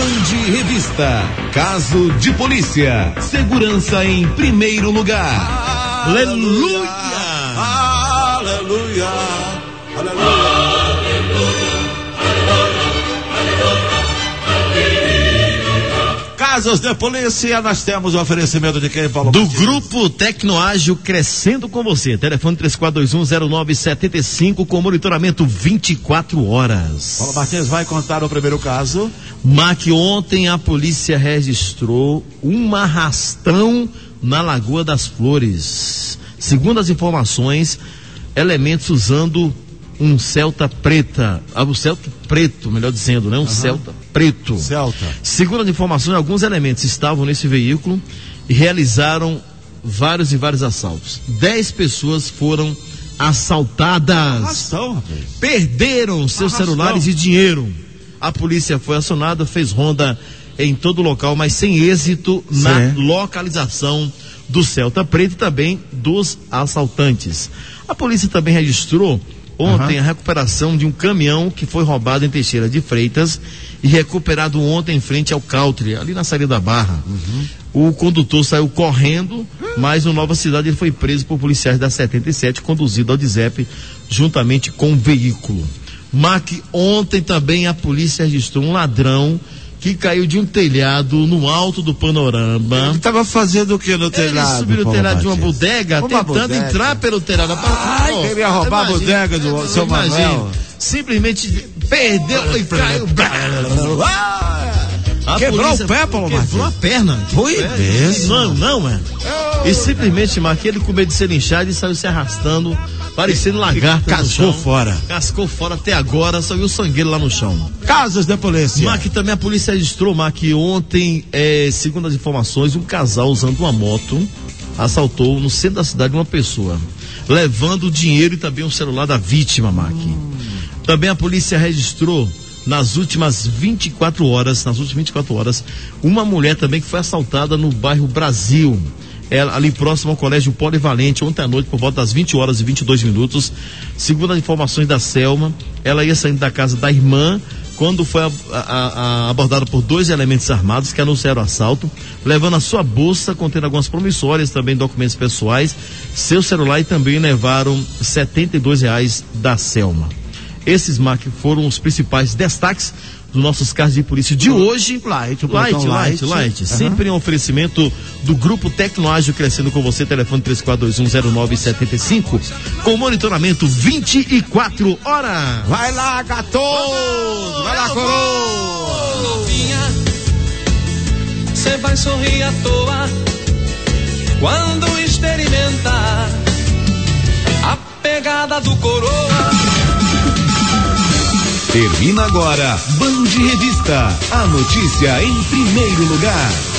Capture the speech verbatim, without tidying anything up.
Band Revista. Caso de polícia. Segurança em primeiro lugar. Aleluia! Aleluia! Aleluia! Casos de polícia, nós temos o oferecimento de quem, Paulo Do Martins? Grupo Tecnoágil, crescendo com você. Telefone três quatro dois um zero nove sete cinco com monitoramento vinte e quatro horas. Paulo Martins vai contar o primeiro caso. Mac, ontem a polícia registrou um arrastão na Lagoa das Flores. Segundo as informações, elementos usando um Celta preta, ah, o Celta preto, melhor dizendo, né? Um uhum. Celta preto. Celta. Segundo as informações, alguns elementos estavam nesse veículo e realizaram vários e vários assaltos. Dez pessoas foram assaltadas. Arrastão, rapaz. Perderam seus Arrastão. celulares e dinheiro. A polícia foi acionada, fez ronda em todo o local, mas sem êxito na Sim. localização do Celta preto e também dos assaltantes. A polícia também registrou ontem uhum. a recuperação de um caminhão que foi roubado em Teixeira de Freitas e recuperado ontem em frente ao Country, ali na saída da Barra. Uhum. O condutor saiu correndo, mas no Nova Cidade ele foi preso por policiais da setenta e sete, conduzido ao D Z E P juntamente com o veículo. Mac, ontem também a polícia registrou um ladrão que caiu de um telhado no alto do Panorama. Ele estava fazendo o que no telhado? Ele subiu no telhado de uma bodega, uma tentando bodega. entrar pelo telhado. Ai, oh, queria roubar imagina, a bodega do seu Manuel. Simplesmente perdeu e caiu. A Quebrou polícia, o pé, Paulo Martins? Quebrou a perna. Foi mesmo? Não, não, é. E simplesmente, Marquinhos, ele com medo de ser linchado e saiu se arrastando, parecendo lagarto. Cascou fora. Cascou fora até agora, só viu o sangueiro lá no chão. Casos de polícia. Mac, também a polícia registrou, Mac, ontem, é, segundo as informações, um casal usando uma moto assaltou no centro da cidade uma pessoa, levando o dinheiro e também o celular da vítima, Mac. Hum. Também a polícia registrou nas últimas vinte e quatro horas, nas últimas vinte e quatro horas, uma mulher também que foi assaltada no bairro Brasil, ela, ali próximo ao Colégio Polivalente, ontem à noite, por volta das vinte horas e vinte e dois minutos. Segundo as informações da Selma, ela ia saindo da casa da irmã, quando foi a, a, a, abordada por dois elementos armados que anunciaram o assalto, levando a sua bolsa contendo algumas promissórias, também documentos pessoais, seu celular, e também levaram setenta e dois reais da Selma. Esses, Mark, foram os principais destaques dos nossos casos de polícia de hoje. Light, light, light, light, light. Uhum. Sempre em oferecimento do Grupo Tecnoágil, crescendo com você. Telefone três quatro dois um zero nove sete cinco com monitoramento vinte e quatro horas. Vai lá, gato! Vai lá, coroa! Você vai sorrir à toa quando experimentar a pegada do coroa. Termina agora Band Revista, a notícia em primeiro lugar.